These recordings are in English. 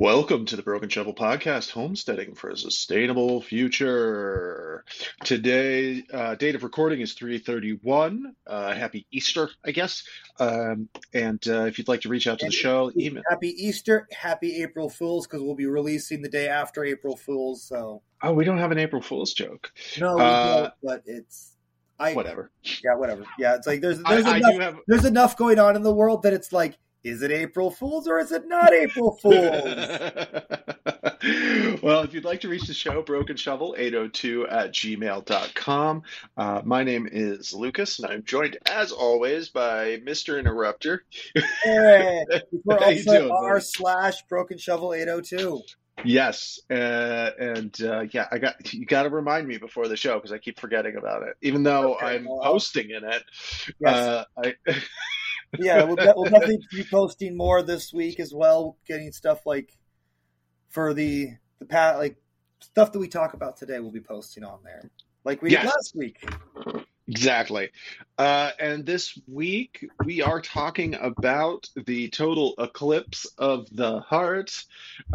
Welcome to the Broken Shovel Podcast, homesteading for a sustainable future. Today, date of recording is 3/31. Happy Easter, I guess. And if you'd like to reach out to the And show, email. happy Easter, happy April Fools, because we'll be releasing the day after April Fools. So Oh, we don't have an April Fool's joke. no, we don't. But Whatever. Yeah, whatever. Yeah, it's like I do have. there's enough going on in the world that it's like, is it April Fools or is it not April Fools? Well, if you'd like to reach the show, Broken Shovel 802 at gmail.com. My name is Lucas, and I'm joined, as always, by Mr. Interrupter. Hey, we're How you also doing, r buddy? slash Broken Shovel 802. Yes, yeah, you got to remind me before the show because I keep forgetting about it, even though Okay, I'm well, hosting in it. yes. I Yeah, we'll definitely be posting more this week as well, getting stuff like for the like stuff that we talk about today. We'll be posting on there, like we did Yes. last week. Exactly. And this week we are talking about the total eclipse of the heart.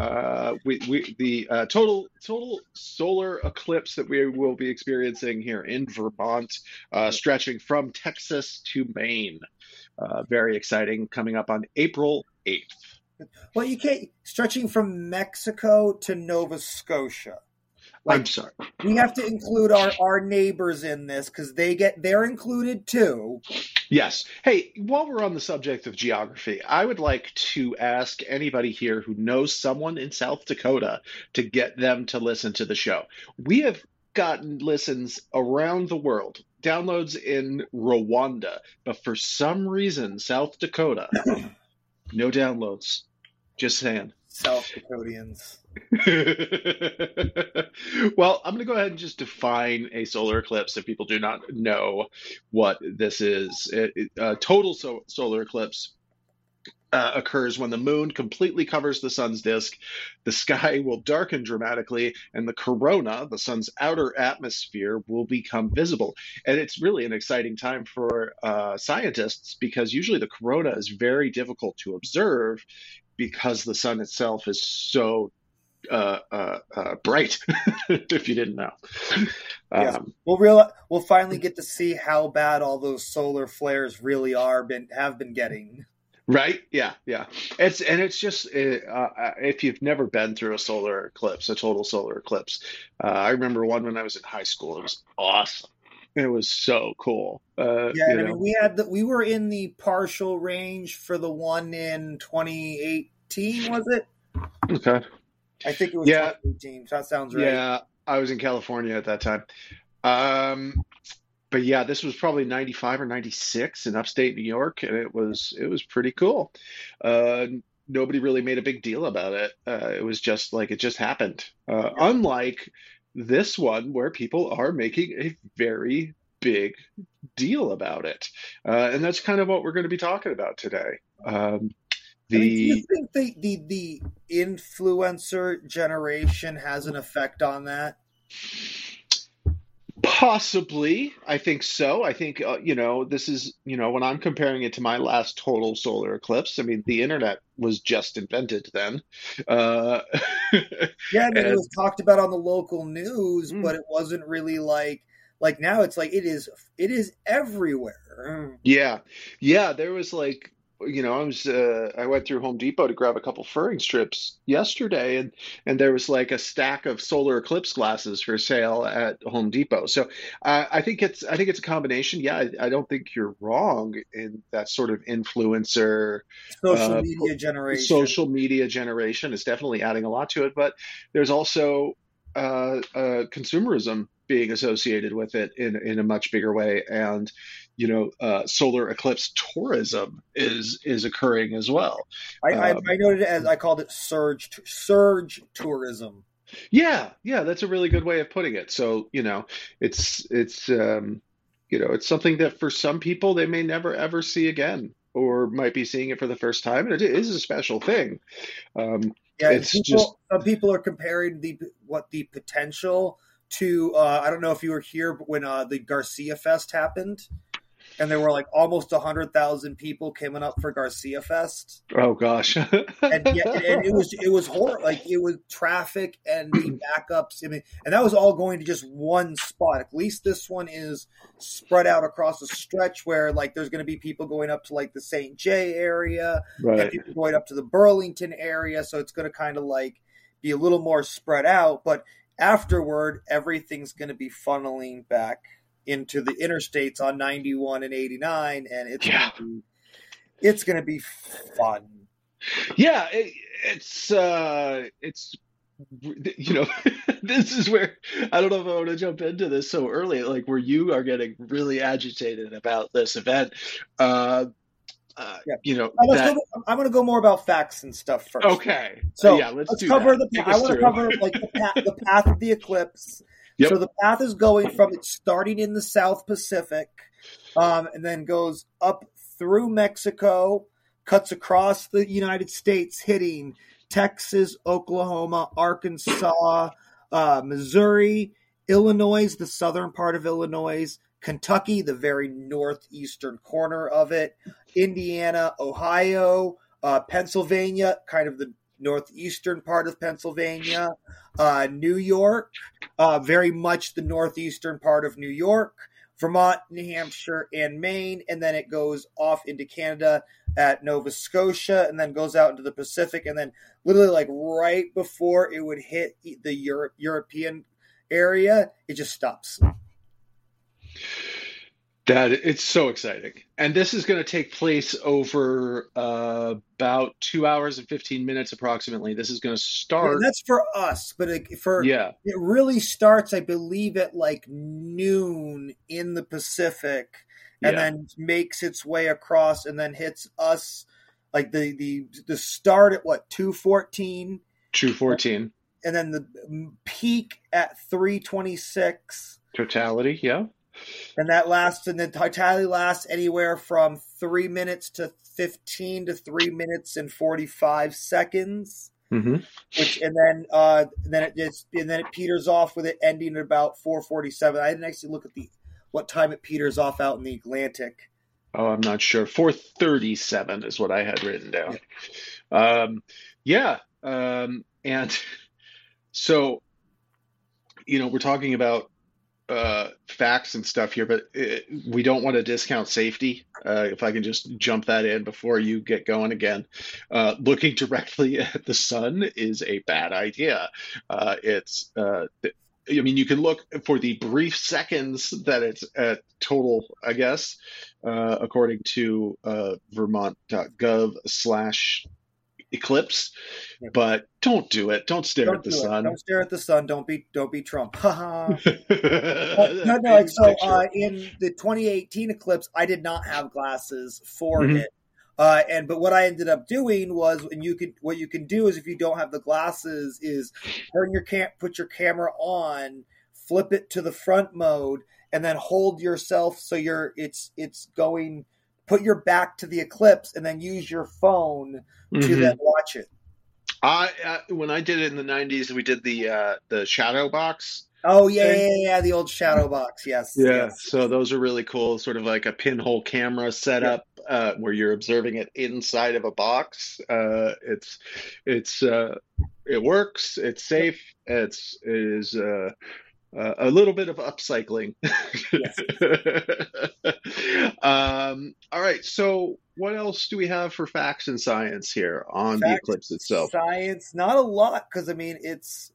The total solar eclipse that we will be experiencing here in Vermont, stretching from Texas to Maine. Very exciting, coming up on April 8th. Well, you can't stretching from Mexico to Nova Scotia. I'm sorry. We have to include our neighbors in this because they're included too. Yes. Hey, while we're on the subject of geography, I would like to ask anybody here who knows someone in South Dakota to get them to listen to the show. We have gotten listens around the world, downloads in Rwanda, but for some reason, South Dakota, no downloads. Just saying. South Dakotians. Well, I'm going to go ahead and just define a solar eclipse if people do not know what this is. A total solar eclipse occurs when the moon completely covers the sun's disk, the sky will darken dramatically, and the corona, the sun's outer atmosphere, will become visible. And it's really an exciting time for scientists because usually the corona is very difficult to observe because the sun itself is so bright, if you didn't know. Yes. We'll finally get to see how bad all those solar flares really have been getting. Right? Yeah. It's just if you've never been through a solar eclipse, a total solar eclipse. I remember one when I was in high school. It was awesome. It was so cool. Yeah, and I mean, we were in the partial range for the one in 2018, was it? Okay. I think it was 2018. That sounds right. Yeah, I was in California at that time. But yeah, this was probably 95 or 96 in upstate New York, and it was pretty cool. Nobody really made a big deal about it. It was just like it just happened. Unlike this one, where people are making a very big deal about it, and that's kind of what we're going to be talking about today. Do you think the influencer generation has an effect on that? Possibly, I think so. I think this is when I'm comparing it to my last total solar eclipse. I mean, the internet was just invented then. Yeah, I mean, it was talked about on the local news, but it wasn't really like now. It's like it is everywhere. Yeah, there was like. I went through Home Depot to grab a couple furring strips yesterday, and there was like a stack of solar eclipse glasses for sale at Home Depot. So I think it's a combination. Yeah, I don't think you're wrong in that sort of influencer social media generation. Social media generation is definitely adding a lot to it, but there's also consumerism being associated with it in a much bigger way, and solar eclipse tourism is occurring as well. I noted it as I called it surge tourism. Yeah, that's a really good way of putting it. So it's it's something that for some people they may never ever see again, or might be seeing it for the first time, and it is a special thing. Yeah, some people are comparing the potential to I don't know if you were here, but when the Garcia Fest happened, and there were like almost 100,000 people coming up for Garcia Fest. Oh gosh. And it was horrible. Like it was traffic and the backups. I mean, and that was all going to just one spot. At least this one is spread out across a stretch where like there's going to be people going up to like the St. J area, Right. and people going up to the Burlington area. So it's going to kind of like be a little more spread out. But afterward, everything's going to be funneling back into the interstates on 91 and 89, and it's going to be fun. Yeah, it's you know, this is where I don't know if I want to jump into this so early, like where you are getting really agitated about this event. Yeah. You know, I'm going to go more about facts and stuff first. Okay. So yeah, let's do cover that. I want to cover like the path of the eclipse. Yep. So the path is going from it's starting in the South Pacific, and then goes up through Mexico, cuts across the United States, hitting Texas, Oklahoma, Arkansas, Missouri, Illinois, the southern part of Illinois, Kentucky, the very northeastern corner of it, Indiana, Ohio, Pennsylvania, kind of the northeastern part of Pennsylvania, New York, very much the northeastern part of New York, Vermont, New Hampshire, and Maine, and then it goes off into Canada at Nova Scotia, and then goes out into the Pacific, and then literally like right before it would hit the European area, it just stops. That it's so exciting, and this is going to take place over about 2 hours and 15 minutes approximately. This is going to start. And that's for us, but it really starts, I believe, at like noon in the Pacific, and then makes its way across, and then hits us like the start at what 2:14, 2:14, and then the peak at 3:26. Totality, yeah. And that lasts, and the totality lasts anywhere from 3 minutes to 15 to 3 minutes and 45 seconds. Mm-hmm. Then it peters off with it ending at about 4:47. I didn't actually look at what time it peters off out in the Atlantic. Oh, I'm not sure. 4:37 is what I had written down. And so, we're talking about facts and stuff here, but we don't want to discount safety. If I can just jump that in before you get going again, looking directly at the sun is a bad idea. You can look for the brief seconds that it's at total, I guess, according to vermont.gov/eclipse. But don't do it. Don't stare at the sun. Don't stare at the sun. Don't be Trump. In the 2018 eclipse, I did not have glasses for it. But what I ended up doing was, what you can do is, if you don't have the glasses, is put your camera on, flip it to the front mode, and then hold yourself so it's going. Put your back to the eclipse, and then use your phone to then watch it. When I did it in the 90s, we did the shadow box. Oh yeah, the old shadow box. Yes. Yeah. Yes. So those are really cool. Sort of like a pinhole camera setup where you're observing it inside of a box. It works. It's safe. It is a little bit of upcycling. Yes. All right. So what else do we have for facts and science here on the eclipse itself? Science, not a lot, because I mean it's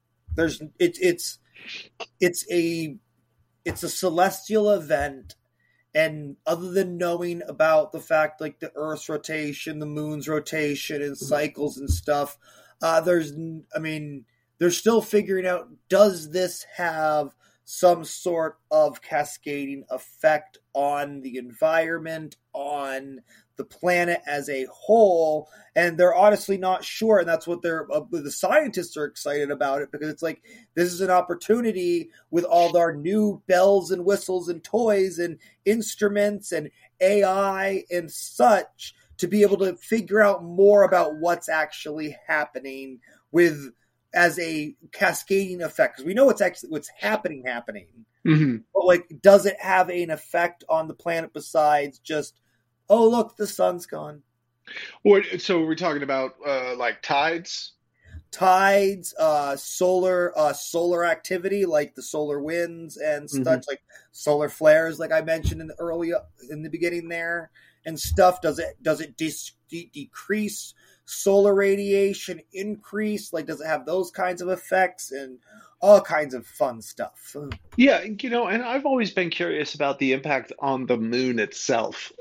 a celestial event, and other than knowing about the fact like the Earth's rotation, the Moon's rotation, and cycles and stuff, they're still figuring out, does this have some sort of cascading effect on the environment, on the planet as a whole? And they're honestly not sure, and that's what the scientists are excited about it, because it's like, this is an opportunity with all our new bells and whistles and toys and instruments and AI and such, to be able to figure out more about what's actually happening with as a cascading effect, because we know what's happening. Mm-hmm. But like, does it have an effect on the planet besides just, oh look, the sun's gone? So we're talking about like tides. Tides, solar activity, like the solar winds and Mm-hmm. such, like solar flares, like I mentioned in the beginning there, and stuff. Does it decrease solar radiation, increase? Like, does it have those kinds of effects and all kinds of fun stuff? Yeah, and I've always been curious about the impact on the moon itself.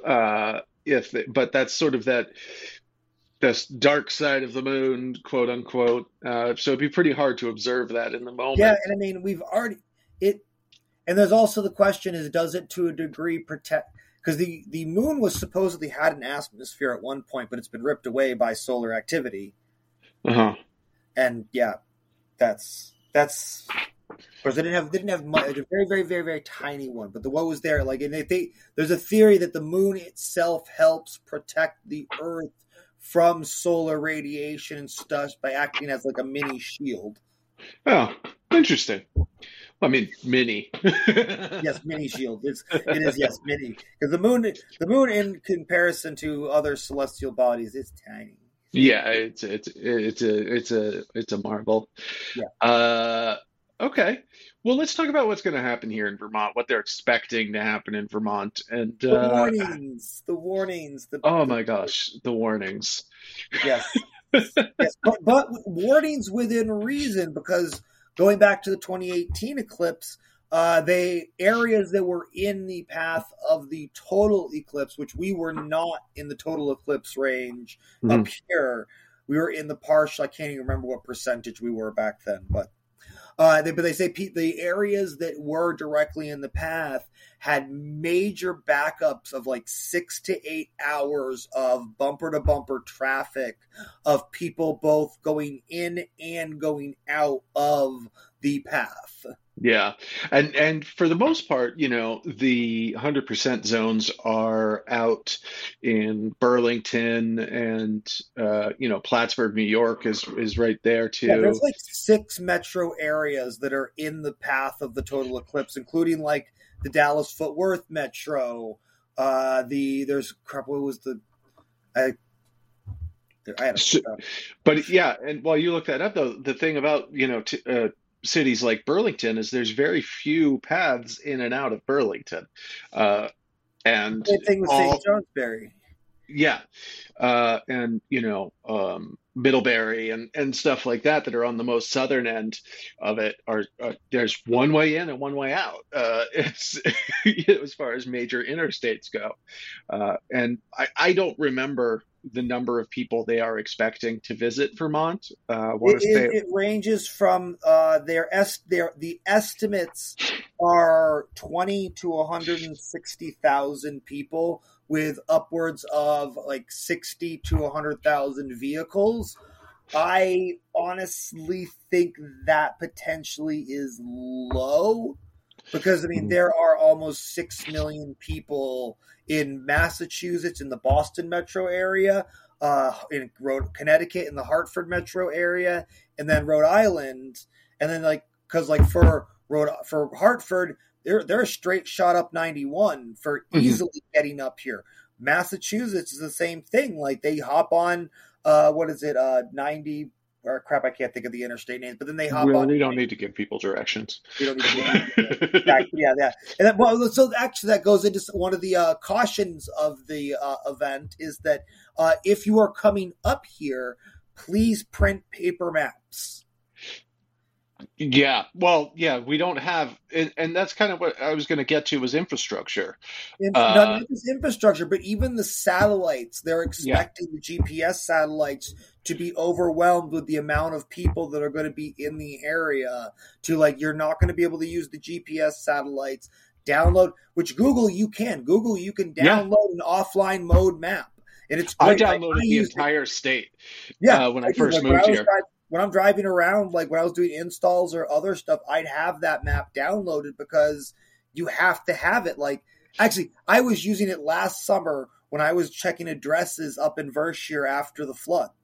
But that's sort of this dark side of the moon, quote unquote. So it'd be pretty hard to observe that in the Yeah, moment. and I mean, we've already it, and there's also the question: is does it to a degree protect? Because the moon was supposedly had an atmosphere at one point, but it's been ripped away by solar activity. Uh-huh. And yeah, that's of course, they didn't have much, a very, very, very, very tiny one, but the what was there, like, and there's a theory that the moon itself helps protect the Earth from solar radiation and stuff by acting as like a mini shield. Oh, interesting. I mean, mini. Yes, mini shield. It is, yes, mini, because the moon in comparison to other celestial bodies is tiny. Yeah, it's a marvel. Yeah. Okay. Well, let's talk about what's going to happen here in Vermont, what they're expecting to happen in Vermont, and The warnings, oh my gosh, the warnings. yes. Yes, but warnings within reason, because going back to the 2018 eclipse, they areas that were in the path of the total eclipse, which we were not in the total eclipse range Mhm. up here. We were in the partial. I can't even remember what percentage we were back then, but they say the areas that were directly in the path had major backups of like 6 to 8 hours of bumper to bumper traffic of people both going in and going out of the path. Yeah, and for the most part, the 100% zones are out in Burlington and Plattsburgh, New York is right there Yeah, there's too. like 6 metro areas that are in the path of the total eclipse, including like the Dallas Fort Worth metro. There's crap. What was the I I had So, a but yeah, and while you look that up, though, the thing about cities like Burlington is there's very few paths in and out of Burlington, uh, and same thing with St. all Johnsbury. yeah, and Middlebury and stuff like that are on the most southern end of it are there's one way in and one way out. It's as far as major interstates go, and I don't remember the number of people they are expecting to visit Vermont. I want to say It ranges from the estimates are 20 to 160,000 people with upwards of like 60 to 100,000 vehicles. I honestly think that potentially is low, because I mean Mhm. there are almost 6 million people in Massachusetts, in the Boston metro area, in Connecticut, in the Hartford metro area, and then Rhode Island, and then like because like for Hartford, they're a straight shot up 91 for Mhm. easily getting up here. Massachusetts is the same thing. Like they hop on, what is it, 90 or crap, I can't think of the interstate names, but then they hop on. We don't need to give people directions. We don't need to give you. Exactly, yeah, yeah. And that, well, so actually, that goes into one of the cautions of the event is that if you are coming up here, please print paper maps. Yeah, well, yeah, we don't have, and that's kind of what I was going to get to was infrastructure. And not Uh, just infrastructure, but even the satellites. They're yeah, expecting the GPS satellites to be overwhelmed with the amount of people that are going to be in the area. To like, you're not going to be able to use the GPS satellites. Download, which Google, you can yeah, download an offline mode map, and it's I great. Like, I downloaded the used it. entire state Yeah, when I I do. first Like when moved I was here. when I'm driving around, like when I was doing installs or other stuff, I'd have that map downloaded because you have to have it. Like actually, I was using it last summer when I was checking addresses up in Vershire after the floods.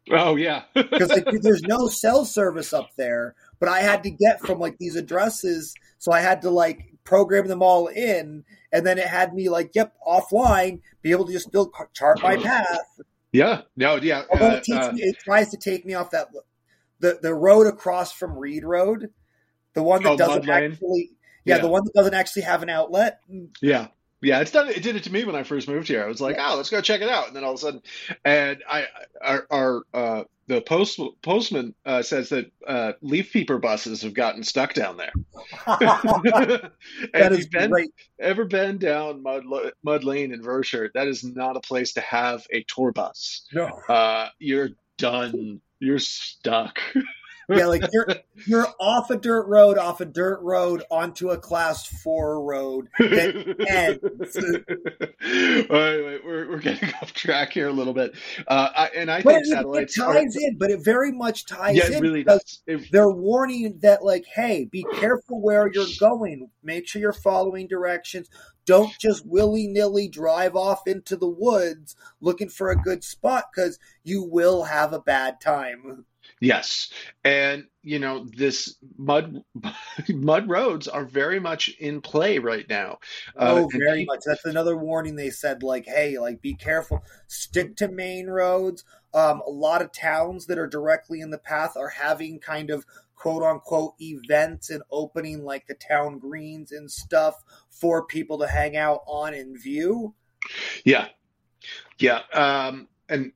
Oh yeah. because like there's no cell service up there. But I had to get from like these addresses, so I had to like program them all in, and then it had me like, yep, offline, be able to just still chart my path. Yeah. No. Yeah. Although it tries to take me off that the road across from Reed Road, the one that Oh, doesn't Mud Lane. actually, yeah, the Yeah. one that doesn't actually have an outlet. Yeah. Yeah, it's done. It did it to me when I first moved here. I was like, Yeah. "Oh, let's go check it out." And then all of a sudden, and the postman says that leaf peeper buses have gotten stuck down there. And That if is you've been great. ever been down Mud Lane in Vershire, that is not a place to have a tour bus. No. You're done. You're stuck. Yeah, like you're off a dirt road, onto a class 4 road that ends. All right, wait, we're getting off track here a little bit, and I But think it satellites are. ties in, but it very much Yeah, ties it in really because does. It, they're warning that, like, hey, be careful where you're going. Make sure you're following directions. Don't just willy nilly drive off into the woods looking for a good spot because you will have a bad time. yes, and this mud roads are very much in play right now, Oh, and very much. That's another warning they said, like, hey, like, be careful. Stick to main roads. A lot of towns that are directly in the path are having kind of quote unquote events and opening like the town greens and stuff for people to hang out on and view. yeah, yeah, and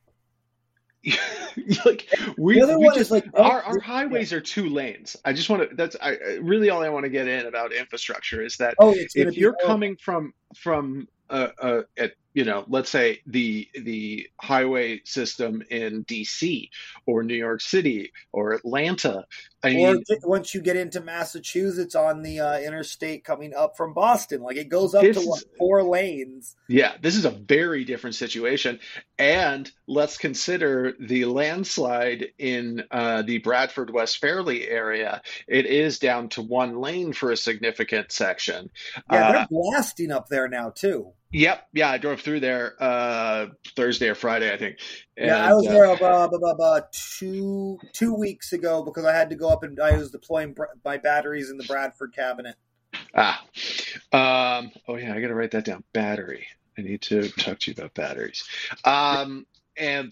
like The other we one is just like, our yeah. highways are 2 lanes. I just want to that's really all I want to get in about infrastructure is that Oh, it's going to if be you're horrible. coming from at let's say the highway system in DC or New York City or Atlanta, I Or mean once you get into Massachusetts on the interstate coming up from Boston, like it goes up to this what, is 4 lanes. yeah, this is a very different situation. And let's consider the landslide in the Bradford West Fairleigh area. It is down to 1 lane for a significant section. Yeah, they're Uh, blasting up there now too. yep, yeah, I drove through there Thursday or Day, I think. Yeah, I And was there about 2 weeks ago because I had to go up and I was deploying my batteries in the Bradford cabinet. ah, oh yeah, I got to write that down. Battery. I need to talk to you about batteries. And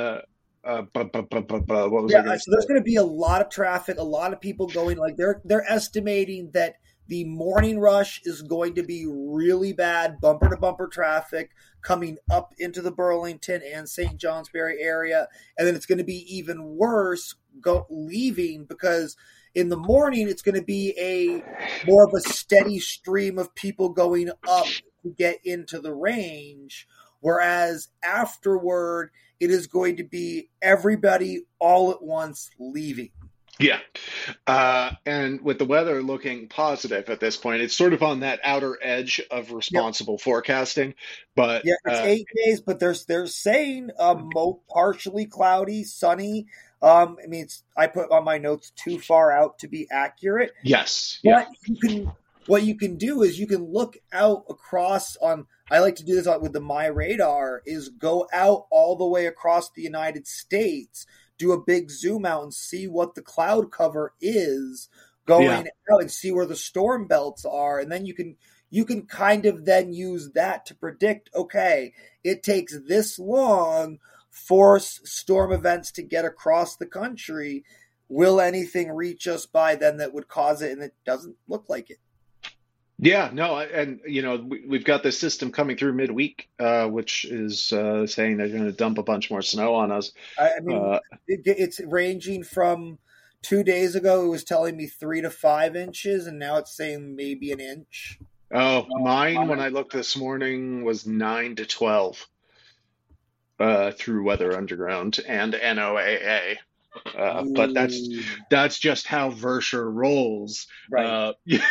what was I Yeah, going to so there's say? going to be a lot of traffic, a lot of people going. Like they're estimating that the morning rush is going to be really bad, bumper to bumper traffic coming up into the Burlington and St. Johnsbury area, and then it's going to be even worse leaving because in the morning it's going to be a more of a steady stream of people going up to get into the range, whereas afterward it is going to be everybody all at once leaving. Yeah. And with the weather looking positive at this point, it's sort of on that outer edge of Yep. responsible forecasting. But Yeah, it's 8 days, but they're saying partially cloudy, sunny. I mean, I put on my notes too far out to be accurate. yes, yeah, But what you can do is you can look out across on. I like to do this with the My Radar. Is go out all the way across the United States, do a big zoom out, and see what the cloud cover is yeah, going out, and see where the storm belts are, and then you can kind of then use that to predict. Okay, it takes this long for storm events to get across the country. Will anything reach us by then that would cause it? And it doesn't look like it. yeah. No, and we've got this system coming through midweek, which is saying they're going to dump a bunch more snow on us. I mean, Uh, it's ranging from 2 days ago, it was telling me 3 to 5 inches, and now it's saying maybe an inch. oh, mine when I looked this morning was 9 to 12 through Weather Underground and NOAA. But Ooh, that's just how Versher rolls. right. Yeah.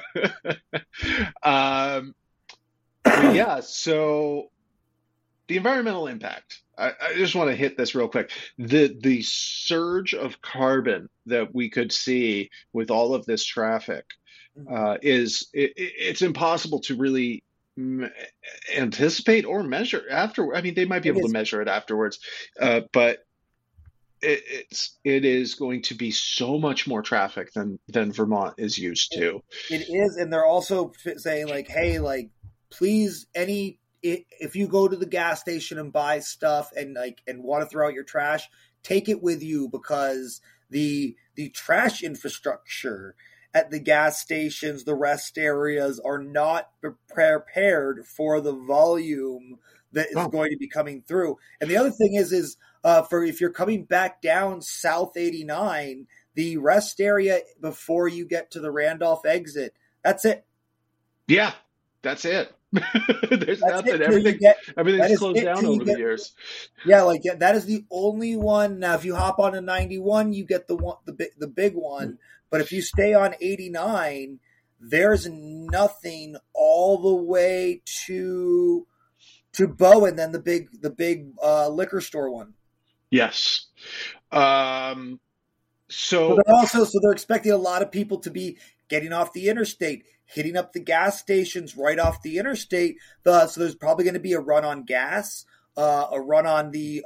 um, but yeah, so the environmental impact. I just want to hit this real quick. The surge of carbon that we could see with all of this traffic it's impossible to really mm, anticipate or measure after. I mean, they might be It able to is. measure it afterwards, but it is going to be so much more traffic than Vermont is used to. It is, and they're also saying like, hey, like, please, if you go to the gas station and buy stuff and want to throw out your trash, take it with you, because the trash infrastructure at the gas stations, the rest areas, are not prepared for the volume that is going to be coming through. And the other thing is for if you're coming back down South 89, the rest area before you get to the Randolph exit, that's it. Yeah, that's it. There's That's nothing. it Everything's closed down over the years. Yeah, like that is the only one. Now, if you hop on a 91, you get the big one. But if you stay on 89, there's nothing all the way to Bowen, then the big liquor store one. Yes. So they're expecting a lot of people to be getting off the interstate, hitting up the gas stations right off the interstate. So there's probably going to be a run on gas, a run on the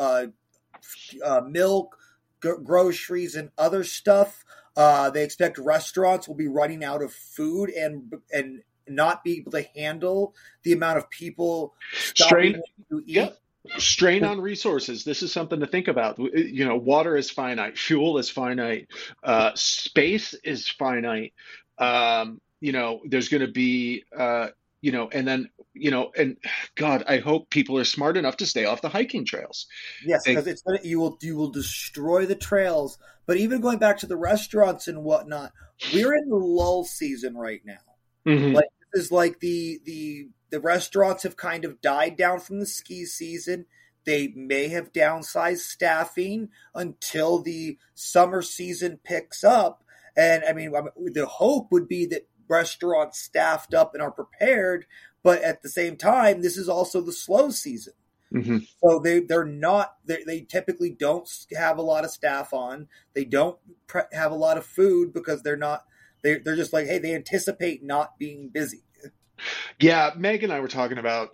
milk, groceries, and other stuff. They expect restaurants will be running out of food and not be able to handle the amount of people stopping to eat. Yeah. Strain on resources. This is something to think about. Water is finite, fuel is finite, space is finite. There's going to be, and God, I hope people are smart enough to stay off the hiking trails. Yes, because you will destroy the trails. But even going back to the restaurants and whatnot, we're in the lull season right now. Mm-hmm. Like, this is like the restaurants have kind of died down from the ski season. They may have downsized staffing until the summer season picks up. And I mean, the hope would be that restaurants staffed up and are prepared. But at the same time, this is also the slow season. Mm-hmm. So they typically don't have a lot of staff on. They don't have a lot of food because they're just like, hey, they anticipate not being busy. Yeah, Meg and I were talking about,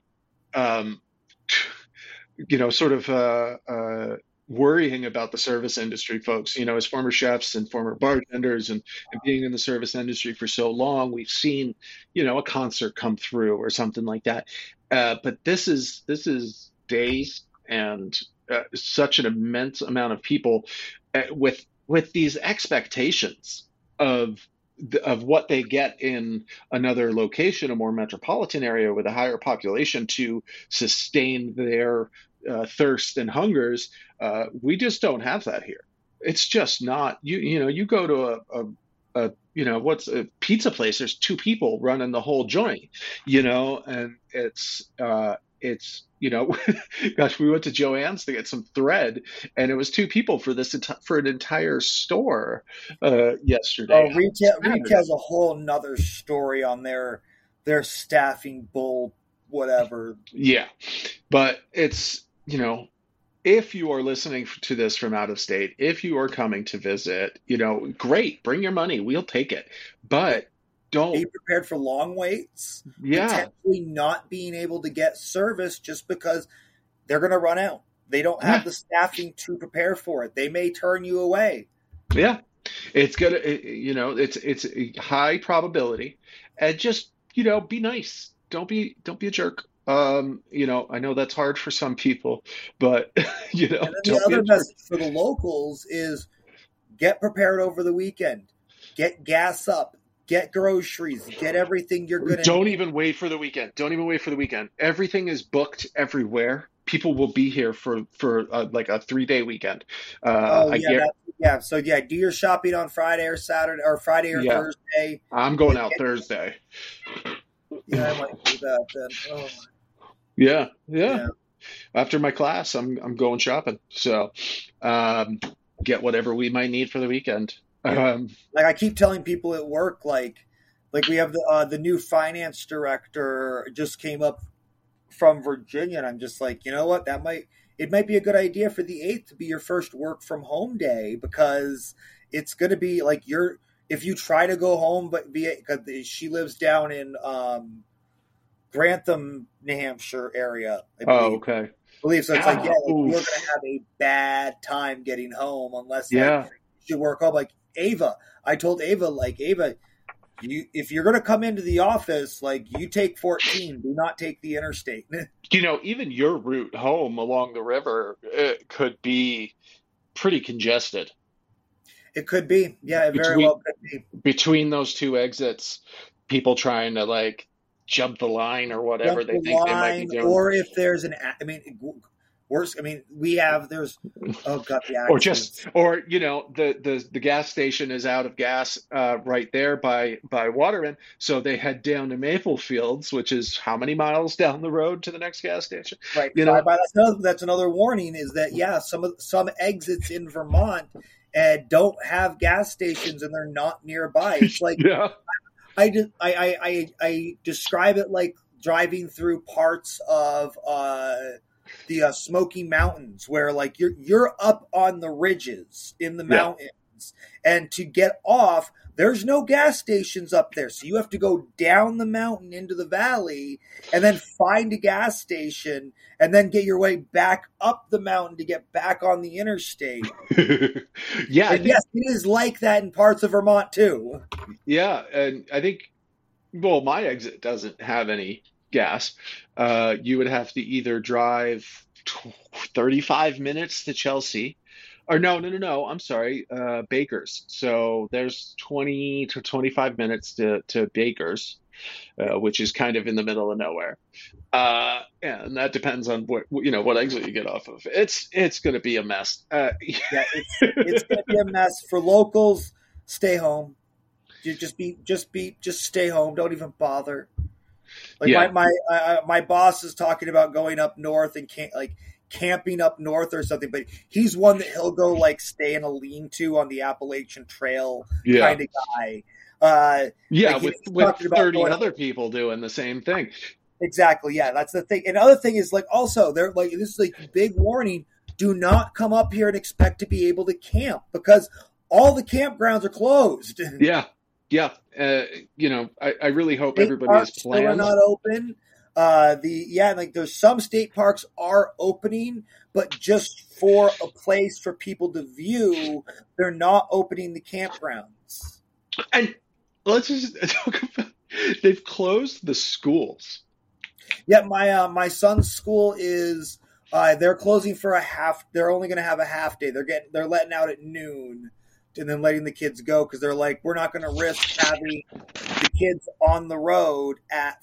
worrying about the service industry folks. As former chefs and former bartenders and being in the service industry for so long, we've seen, a concert come through or something like that. But this is days and such an immense amount of people with these expectations of what they get in another location, a more metropolitan area with a higher population to sustain their thirst and hungers. We just don't have that here. It's just not. You go to what's a pizza place, there's two people running the whole joint, and it's gosh, we went to Joann's to get some thread, and it was two people for an entire store yesterday. Oh, retail has a whole nother story on their staffing bull, whatever. Yeah, but it's if you are listening to this from out of state, if you are coming to visit, great, bring your money, we'll take it, but don't be prepared for long waits. Yeah, potentially not being able to get service just because they're going to run out. They don't have the staffing to prepare for it. They may turn you away. Yeah, it's gonna, it's a high probability, and just be nice. Don't be a jerk. I know that's hard for some people, but And then the other message for the locals is get prepared over the weekend. Get gas up. Get groceries. Get everything you're going to Don't even wait for the weekend. Everything is booked everywhere. People will be here for like a 3-day weekend. So do your shopping on Friday or Saturday or Friday or Thursday. I'm going out Thursday. Yeah, I might do that then. Oh. Yeah. After my class, I'm going shopping. So get whatever we might need for the weekend. Like I keep telling people at work, like we have the new finance director just came up from Virginia, and I'm just like, you know what, it might be a good idea for the 8th to be your first work from home day, because it's going to be like if you try to go home, but because she lives down in Grantham, New Hampshire area. Oh, okay. believe. So it's like, yeah, Yeah. like you're Oof. going to have a bad time getting home unless like Yeah. you work home. Like Ava, I told Ava, like Ava, if you're going to come into the office, like you take 14, do not take the interstate. Even your route home along the river, it could be pretty congested It could be. Yeah, it very between well could be. between those two exits. People trying to like jump the line or whatever Jump they the think they might be line, doing, or if there's worse. I mean, oh god, the or just accidents. or the gas station is out of gas right there by Waterman, so they head down to Maple Fields, which is how many miles down the road to the next gas station? Right, You know, drive by. That's another warning. Is that yeah? Some exits in Vermont don't have gas stations and they're not nearby. It's like yeah, I describe it like driving through parts of the Smoky Mountains, where like you're up on the ridges in the yeah. mountains, and to get off, there's no gas stations up there, so you have to go down the mountain into the valley, and then find a gas station, and then get your way back up the mountain to get back on the interstate. Yeah, I And think yes, it is like that in parts of Vermont too. yeah, and I think well, my exit doesn't have any gas. You would have to either drive 35 minutes to Chelsea, or no. I'm sorry, Bakers. So there's 20 to 25 minutes to Bakers, which is kind of in the middle of nowhere. Yeah, and that depends on what exit you get off of. It's going to be a mess. Yeah, it's going to be a mess for locals. Stay home. You just stay home. Don't even bother. Like Yeah, my boss is talking about going up north and camping up north or something, but he's one that he'll go like stay in a lean-to on the Appalachian Trail yeah, kind of guy. yeah. Like he's With talking about 30 going other people doing the same thing. exactly. Yeah, that's the thing. And other thing is like also they're like this is like big warning. Do not come up here and expect to be able to camp because all the campgrounds are closed. Yeah, yeah. I really hope State everybody has parks still are plans. not open. Like there's some state parks are opening, but just for a place for people to view. They're not opening the campgrounds. And let's just talk about they've closed the schools. Yeah, my son's school is they're closing for a half. They're only going to have a half day. They're letting out at noon and then letting the kids go because they're like we're not going to risk having the kids on the road at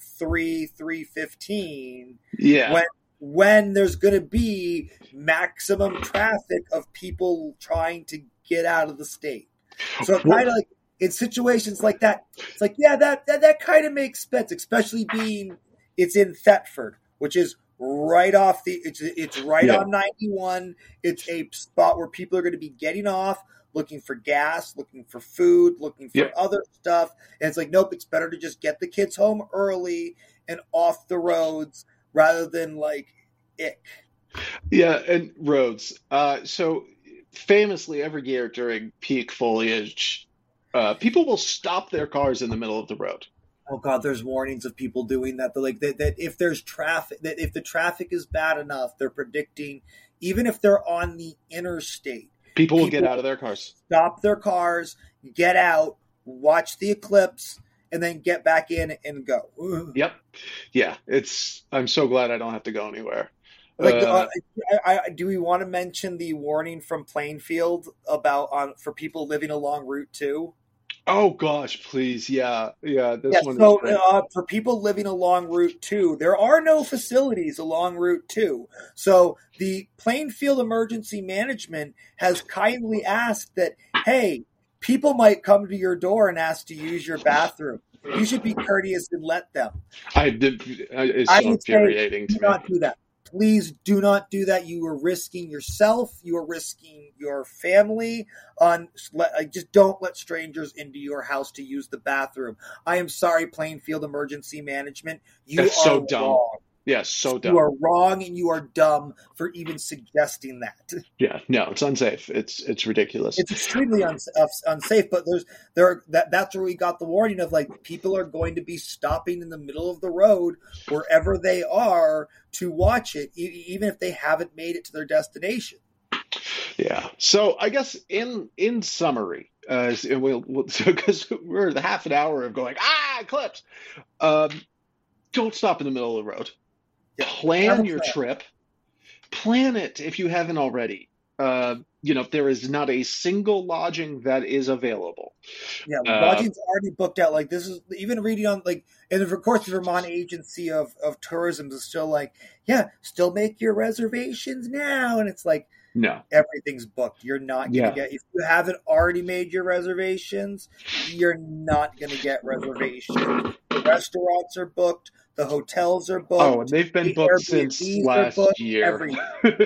3:15 Yeah. when there's going to be maximum traffic of people trying to get out of the state. So kind of like in situations like that, it's like yeah, that kind of makes sense, especially being it's in Thetford, which is right off it's right Yeah. on 91. It's a spot where people are going to be getting off, looking for gas, looking for food, looking for Yeah. other stuff. And it's like, nope, it's better to just get the kids home early and off the roads rather than like ick. Yeah, and roads. So famously, every year during peak foliage, people will stop their cars in the middle of the road. Oh God, there's warnings of people doing that. They're like that if there's traffic, that if the traffic is bad enough, they're predicting, even if they're on the interstate, People will get people out of their cars. stop their cars, get out, watch the eclipse, and then get back in and go. Ugh. Yep. Yeah, I'm so glad I don't have to go anywhere. Like, Uh, do we want to mention the warning from Plainfield about for people living along Route 2? oh gosh, please. Yeah, yeah, this Yeah, one is so great. for people living along Route 2, there are no facilities along Route 2. So the Plainfield Emergency Management has kindly asked that, hey, people might come to your door and ask to use your bathroom. You should be courteous and let them. It's I so would say infuriating do to me. not do that. Please do not do that. You are risking yourself. You are risking your family. Just don't let strangers into your house to use the bathroom. I am sorry, Plainfield Emergency Management. You That's are so dumb. wrong. Yeah, so You dumb. are wrong and you are dumb for even suggesting that. Yeah, no, it's unsafe. It's ridiculous. It's extremely unsafe. But that's where we got the warning of like people are going to be stopping in the middle of the road wherever they are to watch it, even if they haven't made it to their destination. Yeah. So I guess in summary, because we're the half an hour of going eclipse. Um, don't stop in the middle of the road. Yeah, have a Plan your plan. trip. Plan it if you haven't already. There is not a single lodging that is available. Yeah, Uh, lodging's already booked out. Like this is even reading on like, and of course the Vermont Agency of Tourism is still like, yeah, still make your reservations now, and it's like no. everything's booked. You're not going to Yeah. get, if you haven't already made your reservations, you're not going to get reservations. The restaurants are booked. The hotels are Oh, and booked. they've been The booked since Airbnbs are last booked. year. Everything.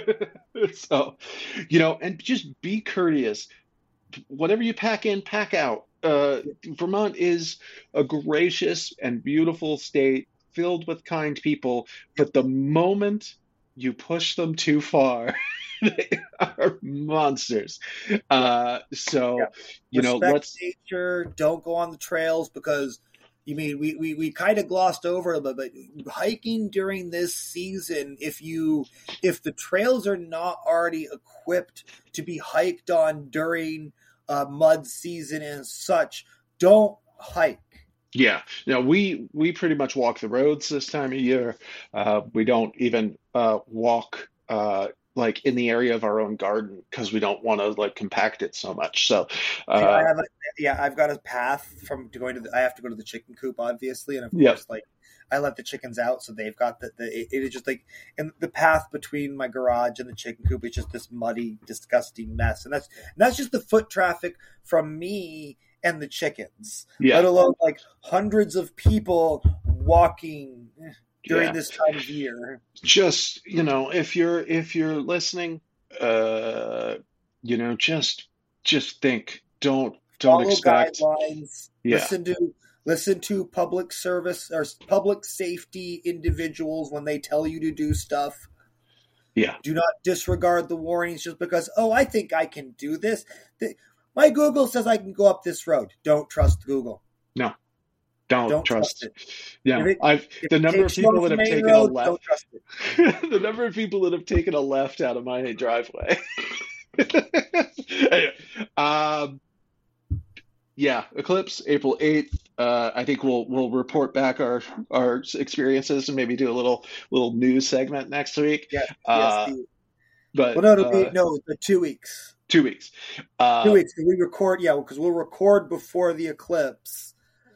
So, and just be courteous. Whatever you pack in, pack out. Vermont is a gracious and beautiful state filled with kind people, but the moment you push them too far, they are monsters. Yeah. Yeah. So, Respect let's, nature. Don't go on the trails because you mean we kind of glossed over it, but hiking during this season, if the trails are not already equipped to be hiked on during mud season and such, don't hike. yeah, we pretty much walk the roads this time of year. We don't even walk like in the area of our own garden because we don't want to like compact it so much. So, See, uh, I've got a path from going to I have to go to the chicken coop, obviously, and of yeah, course, like I let the chickens out, so they've got it is just like, and the path between my garage and the chicken coop is just this muddy, disgusting mess, and that's just the foot traffic from me and the chickens, let yeah, alone like hundreds of people walking during yeah. this time of year. Just if you're listening, uh, just think. Don't Follow expect. guidelines, Yeah, listen to public service or public safety individuals when they tell you to do stuff. yeah. Do not disregard the warnings just because, oh, I think I can do this. My Google says I can go up this road. Don't trust Google. No, don't Don't trust trust. it. Yeah, If the it number of takes you people off that the have main taken a road, left, don't trust it. the number of people that have taken a left out of my driveway. Anyway, um, yeah, eclipse April 8th. I think we'll report back our experiences and maybe do a little news segment next week. Yes, yes. Uh, Well, but no, it'll be the 2 weeks. 2 weeks. 2 weeks. We record, yeah, because we'll record before the eclipse.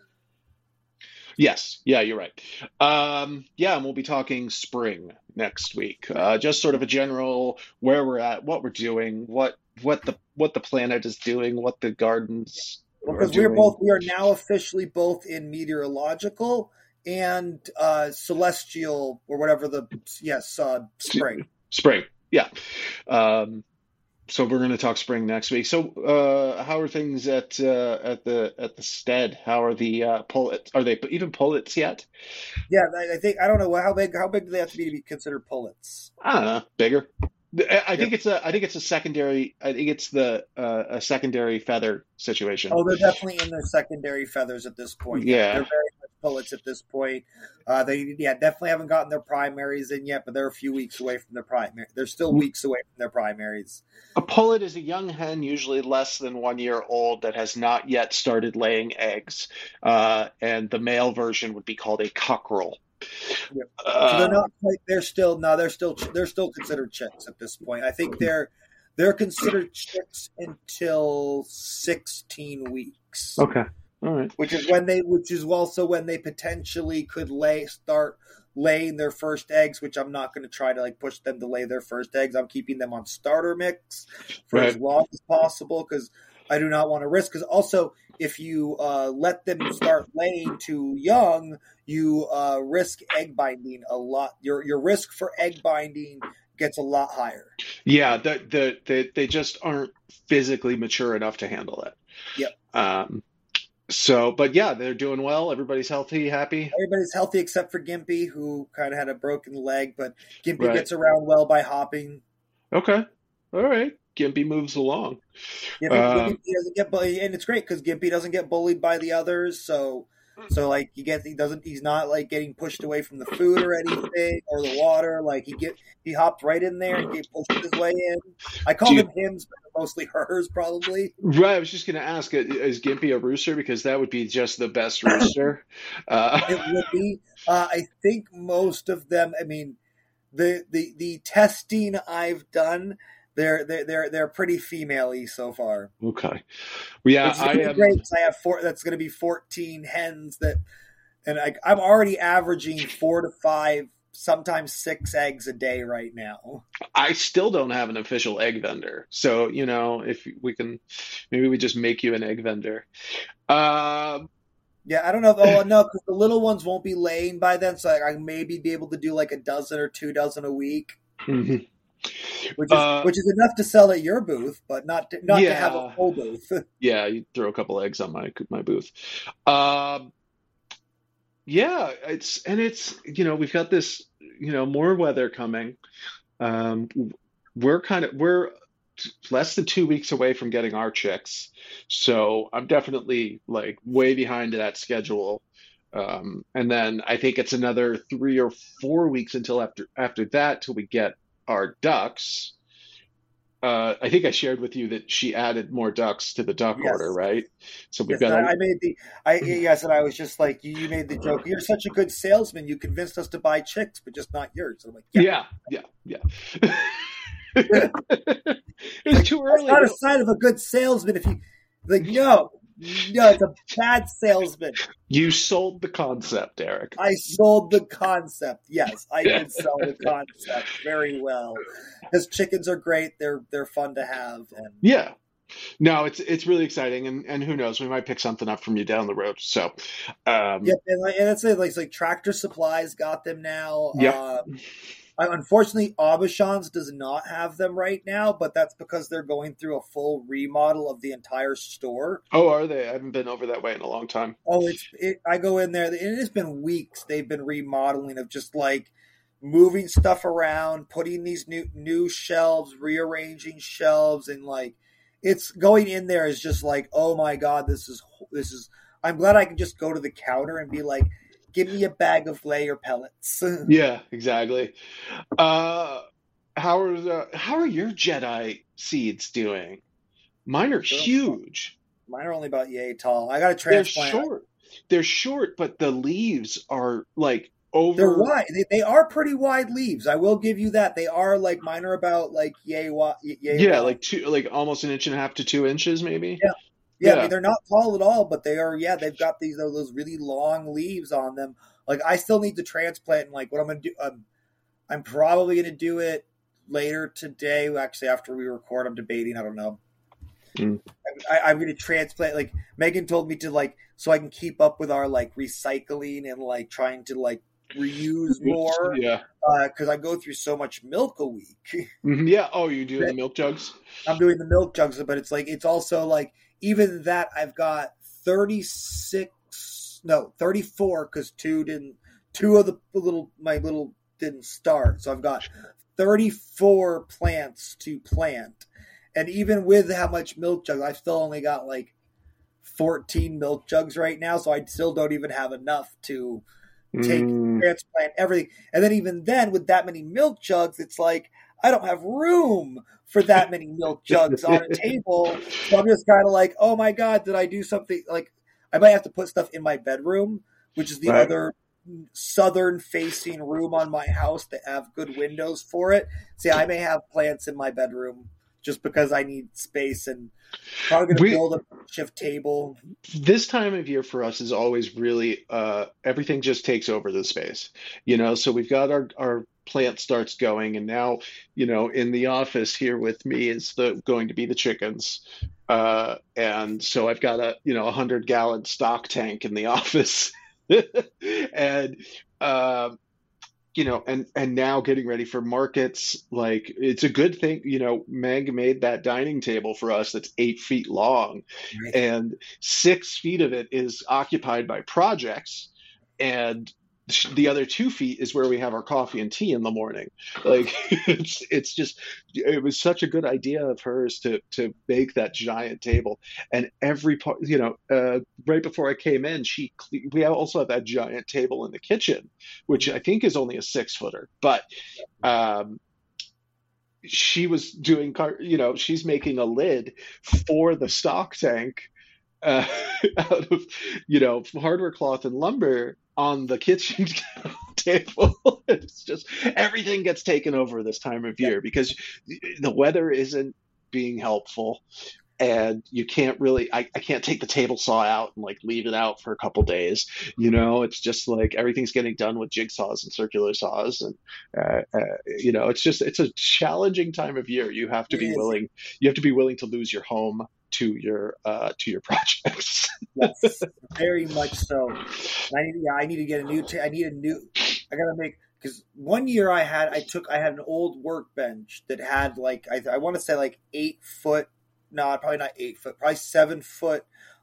Yes, yeah, you're right. Yeah, and we'll be talking spring next week. Just sort of a general where we're at, what we're doing, what the planet is doing, what the gardens are Because doing. we are now officially both in meteorological and celestial or whatever spring. Spring, yeah. Um, so we're going to talk spring next week. So, how are things at the stead? How are the pullets? Are they even pullets yet? Yeah, I think I don't know how big do they have to be considered pullets. I don't know, bigger. I Yep. think it's a secondary. I think it's the a secondary feather situation. Oh, they're definitely in their secondary feathers at this point. Yeah, they're Yeah, very much pullets at this point. They definitely haven't gotten their primaries in yet, but they're a few weeks away from their primary. They're still weeks away from their primaries. a pullet is a young hen, usually less than 1 year old, that has not yet started laying eggs. And the male version would be called a cockerel. Yep. So they're Uh, not quite. They're still considered chicks at this point. I think they're considered chicks until 16 weeks, okay, all right. which is also when they potentially could start laying their first eggs. Which I'm not going to try to like push them to lay their first eggs. I'm keeping them on starter mix for as Right. long as possible because I do not want to risk. Because also, if you let them start laying too young, you risk egg binding a lot. Your risk for egg binding gets a lot higher. Yeah, they just aren't physically mature enough to handle it. Yep. Um, So, but yeah, they're doing well. Everybody's healthy, happy. Everybody's healthy except for Gimpy, who kind of had a broken leg, but Gimpy Right. gets around well by hopping. Okay. All right. Gimpy moves along. Gimpy Um, he doesn't get bullied, and it's great because Gimpy doesn't get bullied by the others. So like he's not like getting pushed away from the food or anything or the water. Like he hopped right in there and he pushed his way in. I do call you, them hims, but mostly hers probably. right. I was just going to ask, is Gimpy a rooster? Because that would be just the best rooster. It would be. I think most of them. I mean, the testing I've done, they're pretty female-y so far, Okay. Well, yeah, which is I going to be great am. because I have four. That's going to be 14 hens and I'm already averaging 4 to 5, sometimes 6 eggs a day right now. I still don't have an official egg vendor. So, if we can, maybe we just make you an egg vendor. Um, Yeah, I don't know. Oh no, because the little ones won't be laying by then, so I maybe be able to do like a dozen or 2 dozen a week, mhm. which is uh, which is enough to sell at your booth, but not to have a yeah, full booth. yeah, you throw a couple eggs on my booth. Um, yeah, we've got this, more weather coming. Um, we're less than 2 weeks away from getting our chicks, so I'm definitely like way behind that schedule. And then I think it's another 3 or 4 weeks until after that till we get our ducks. I think I shared with you that she added more ducks to the duck order, Yes. right? So we've Yes, got a I made yes, and I was just like, you made the joke. You're such a good salesman. You convinced us to buy chicks, but just not yours. I'm like, yeah. yeah, yeah, yeah. It's Like too that's early. not a sign of a good salesman. If you like, no, it's a bad salesman. You sold the concept, Eric. I sold the concept. Yes, I did sell the concept very well. Because chickens are great. They're fun to have, and Yeah. No, it's really exciting, and who knows, we might pick something up from you down the road. So, yep, um, and that's it. Like Tractor Supplies got them now. yep. Unfortunately, Aubuchon's does not have them right now, but that's because they're going through a full remodel of the entire store. Oh, are they? I haven't been over that way in a long time. Oh, I go in there, and it's been weeks. They've been remodeling of just like moving stuff around, putting these new shelves, rearranging shelves, and like it's going in there is just like, oh my god, this is. I'm glad I can just go to the counter and be like, give me a bag of layer pellets. Yeah, exactly. Uh, how are your Jedi seeds doing? Mine are huge. Mine are only about yay tall. I got a They're transplant. short. They're short, but the leaves are like They're over. wide. They are pretty wide leaves. I will give you that. They are like mine are about like yay wide. Yay Yeah, wide. like almost an inch and a half to 2 inches, maybe. Yeah, yeah. I mean, Yeah. they're not tall at all, but they are. Yeah, they've got those really long leaves on them. Like I still need to transplant. And like what I'm gonna do. I'm probably gonna do it later today. Actually, after we record, I'm debating. I don't know. Mm. I'm going to transplant. Like Megan told me to like, so I can keep up with our like recycling and like trying to like reuse more Yeah. because I go through so much milk a week. Mhm. Yeah. Oh, you do the milk jugs? I'm doing the milk jugs, but it's also like even that I've got 36, no 34 because two of the my little didn't start, so I've got 34 plants to plant. And even with how much milk jugs, I've still only got like 14 milk jugs right now, so I still don't even have enough to take Mm. transplant everything. And then even then, with that many milk jugs, it's like I don't have room for that many milk jugs on a table. So I'm just kind of like, oh my god, did I do something? Like I might have to put stuff in my bedroom, which is the Right. other southern facing room on my house that have good windows for it. See, I may have plants in my bedroom just because I need space and probably going to We build a shift table. This time of year for us is always really everything just takes over the space. So we've got our plant starts going, and now, in the office here with me is the going to be the chickens. And so I've got a 100-gallon stock tank in the office. And and now getting ready for markets, like it's a good thing, Meg made that dining table for us that's 8 feet long, Right. and 6 feet of it is occupied by projects, and the other 2 feet is where we have our coffee and tea in the morning. Like it's just, it was such a good idea of hers to make that giant table, and every part, right before I came in, we also have that giant table in the kitchen, which I think is only a 6 footer, but um, she was doing, she's making a lid for the stock tank, uh, out of, hardware cloth and lumber on the kitchen table. It's just everything gets taken over this time of Yeah. year because the weather isn't being helpful, and you can't really, I can't take the table saw out and like leave it out for a couple days. It's just like everything's getting done with jigsaws and circular saws, and it's a challenging time of year. It is. You have to be willing to lose your home to your projects. Yes, very much so. I need to get a new. I need a new. I gotta make because one year I had an old workbench that had like I want to say like 8 foot. No, probably not 8 foot. Probably 7 foot.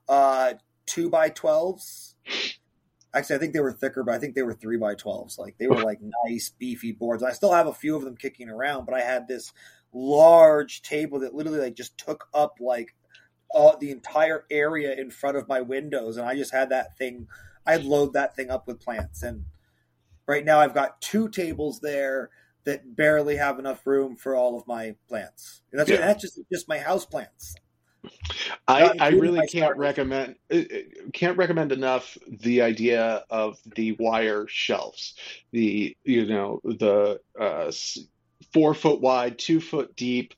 2x12s. Actually, I think they were thicker, but I think they were 3x12s. Like they were like nice beefy boards. I still have a few of them kicking around, but I had this large table that literally like just took up like the entire area in front of my windows, and I just had that thing. I'd load that thing up with plants, and right now I've got two tables there that barely have enough room for all of my plants. And Yeah. that's just my house plants, not I including really my starters. can't recommend enough the idea of the wire shelves, the 4 foot wide, 2 foot deep,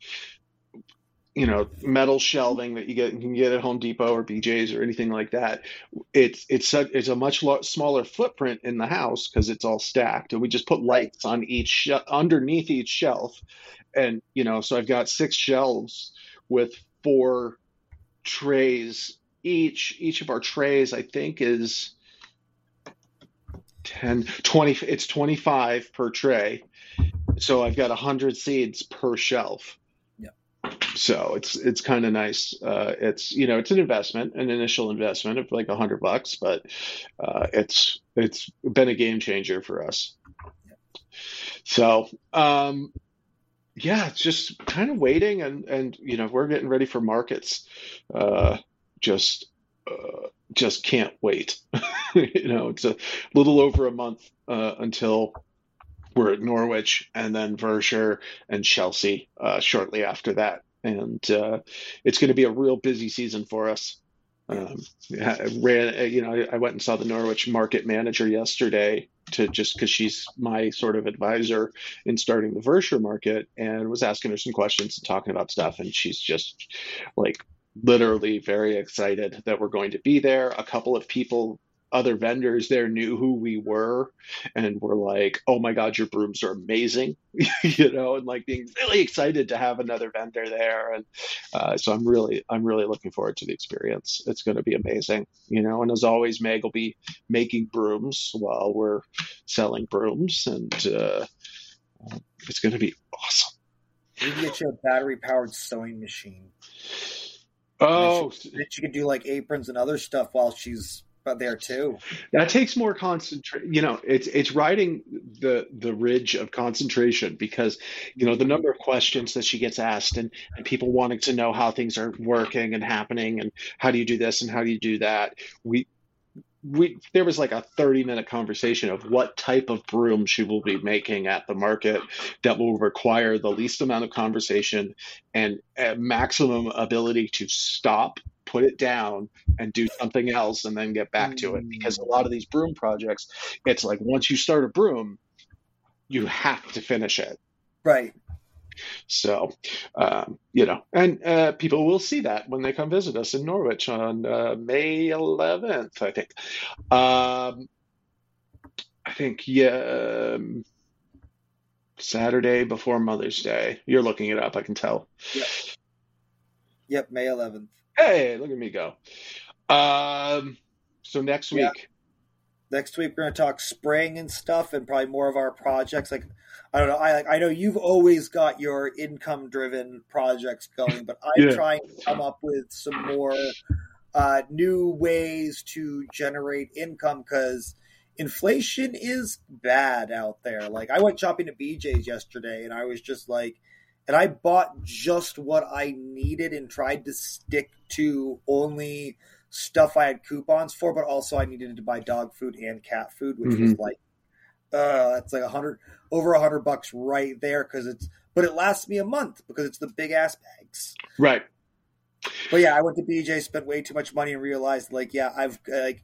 metal shelving that you can get at Home Depot or BJ's or anything like that. It's a much smaller footprint in the house because it's all stacked, and we just put Right. lights on underneath each shelf, and so I've got 6 shelves with 4 trays each. Each of our trays, I think, is 10, 20. It's 25 per tray, so I've got 100 seeds per shelf. Yeah. So it's kind of nice. It's an investment, an initial investment of like $100, but it's been a game changer for us. Yeah. So yeah, it's just kind of waiting, and we're getting ready for markets. Uh, just just can't wait. It's a little over a month until we're at Norwich, and then Vershire and Chelsea shortly after that. And it's going to be a real busy season for us. Yeah. I went and saw the Norwich market manager yesterday to just because she's my sort of advisor in starting the Vershire market, and was asking her some questions and talking about stuff. And she's just like literally very excited that we're going to be there. A couple of people, other vendors there, knew who we were and were like, "Oh my God, your brooms are amazing," and like being really excited to have another vendor there. And so I'm really looking forward to the experience. It's going to be amazing, And as always, Meg will be making brooms while we're selling brooms, and it's going to be awesome. We can get you a battery powered sewing machine. And Oh, then she can do like aprons and other stuff while she's there too. that takes more concentration. It's riding the ridge of concentration because, the number of questions that she gets asked, and people wanting to know how things are working and happening, and how do you do this and how do you do that. We there was like a 30-minute conversation of what type of broom she will be making at the market that will require the least amount of conversation and maximum ability to stop, put it down, and do something else, and then get back to it. Because a lot of these broom projects, it's like once you start a broom, you have to finish it. Right. So, and people will see that when they come visit us in Norwich on May 11th, I think. I think, yeah, Saturday before Mother's Day. You're looking it up, I can tell. Yep. Yep. May 11th. Hey, look at me go. So next Yeah. week. Next week we're going to talk spring and stuff, and probably more of our projects. Like, I don't know. I know you've always got your income driven projects going, but I'm Yeah. trying to come up with some more new ways to generate income because inflation is bad out there. Like, I went shopping at BJ's yesterday, and I was just like, and I bought just what I needed and tried to stick to only stuff I had coupons for, but also I needed to buy dog food and cat food, which was like, that's like over $100 right there but it lasts me a month because it's the big ass bags. Right. But yeah, I went to BJ, spent way too much money, and realized like, yeah, I've like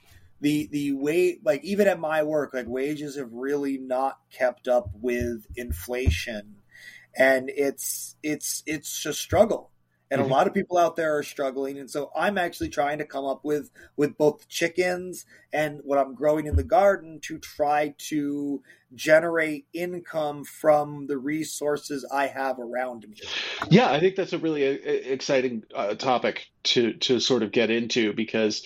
the way, like even at my work, like wages have really not kept up with inflation, and it's a struggle. And a lot of people out there are struggling. And so I'm actually trying to come up with both chickens and what I'm growing in the garden to try to generate income from the resources I have around me. Yeah, I think that's a really exciting topic to sort of get into because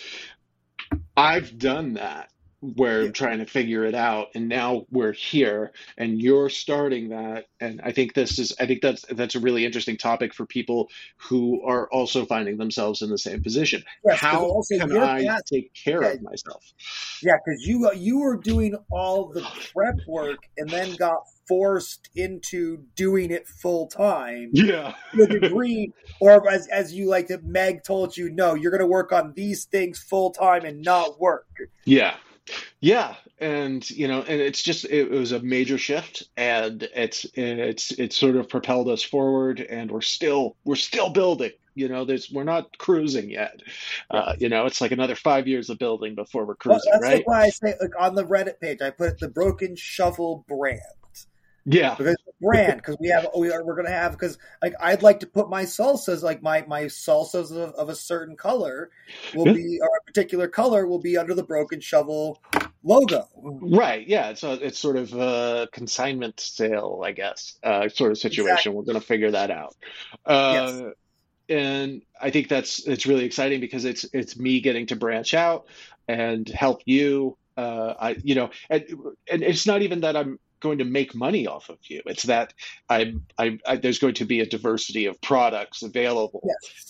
I've done that where I'm trying to figure it out, and now we're here, and you're starting that, and I think that's a really interesting topic for people who are also finding themselves in the same position. Yes, How can I take care of myself? Yeah, because you were doing all the prep work and then got forced into doing it full time. Yeah, to a degree, or as you like to, Meg told you, no, you're going to work on these things full time and not work. Yeah. Yeah, and and it was a major shift, and it's sort of propelled us forward, and we're still building. We're not cruising yet. It's like another 5 years of building before we're cruising, that's right? Like why I say, like on the Reddit page, I put the Broken Shovel brand. Yeah, because brand, because we're gonna have, because like I'd like to put my salsas, like my salsas of a certain color will be, or a particular color will be under the Broken Shovel logo. Right. Yeah. It's sort of a consignment sale, I guess, sort of situation. Exactly. We're going to figure that out. Yes. And I think it's really exciting because it's me getting to branch out and help you. And it's not even that I'm going to make money off of you. It's that there's going to be a diversity of products available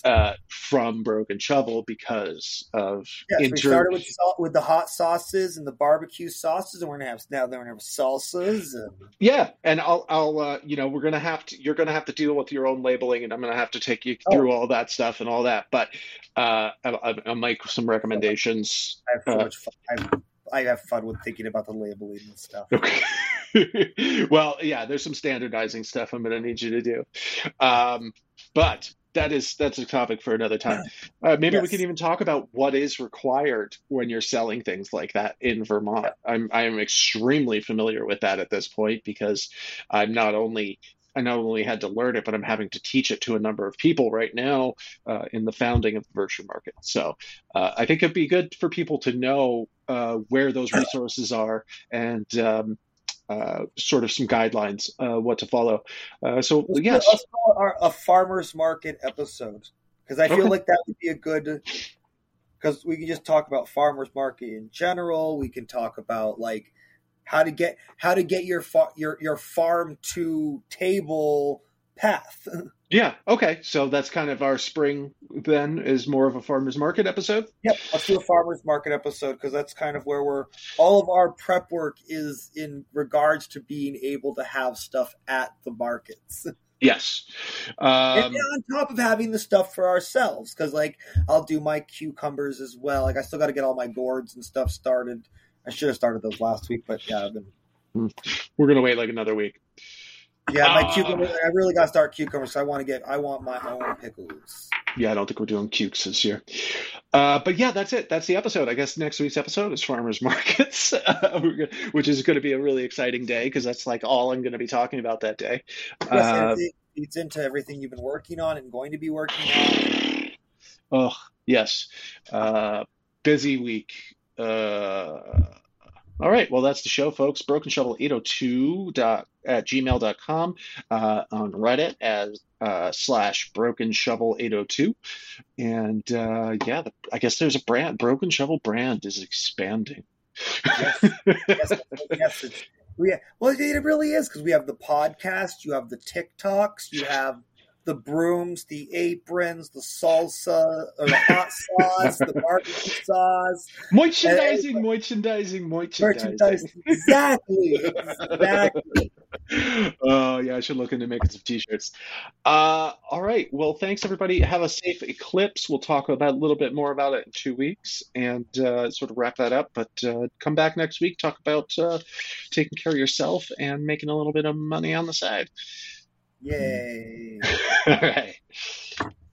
from Broken Shovel because of we started with the hot sauces and the barbecue sauces, and we're gonna have salsas. And I'll you're gonna have to deal with your own labeling, and I'm gonna have to take you through all that stuff and all that. But I'll make some recommendations. I have so much fun. I have fun with thinking about the labeling and stuff. Okay. Well, yeah, there's some standardizing stuff I'm going to need you to do. But that's a topic for another time. Maybe we can even talk about what is required when you're selling things like that in Vermont. I am extremely familiar with that at this point because I not only had to learn it, but I'm having to teach it to a number of people right now in the founding of the Virtue Market. So I think it'd be good for people to know where those resources are and sort of some guidelines, what to follow. Let's call it a farmer's market episode, because I feel like that would be a good, because we can just talk about farmer's market in general. We can talk about like how to get your farm to table path. Yeah. Okay. So that's kind of our spring then, is more of a farmer's market episode. Yep. Let's do a farmer's market episode, because that's kind of where all of our prep work is in regards to being able to have stuff at the markets. Yes. And on top of having the stuff for ourselves, because like I'll do my cucumbers as well. Like I still got to get all my gourds and stuff started. I should have started those last week, but yeah, we're gonna wait like another week. Yeah, my cucumbers. I really got to start cucumbers. So I want my own pickles. Yeah, I don't think we're doing cukes this year. But yeah, that's it. That's the episode. I guess next week's episode is farmers markets, which is going to be a really exciting day because that's like all I'm going to be talking about that day. Yes, it feeds into everything you've been working on and going to be working on. Oh, yes. Busy week. All right. Well, that's the show, folks. Broken Shovel 802 at gmail.com, on Reddit as /Broken Shovel 802. And I guess there's a brand. Broken Shovel brand is expanding. Yes, yes, yes. Well, it really is because we have the podcast, you have the TikToks, you have the brooms, the aprons, the salsa or the hot sauce, the barbecue sauce, Merchandising. merchandise. Exactly. Oh yeah, I should look into making some t-shirts. All right. Well, thanks everybody. Have a safe eclipse. We'll talk about a little bit more about it in 2 weeks and sort of wrap that up. But come back next week, talk about taking care of yourself and making a little bit of money on the side. Yay. All right.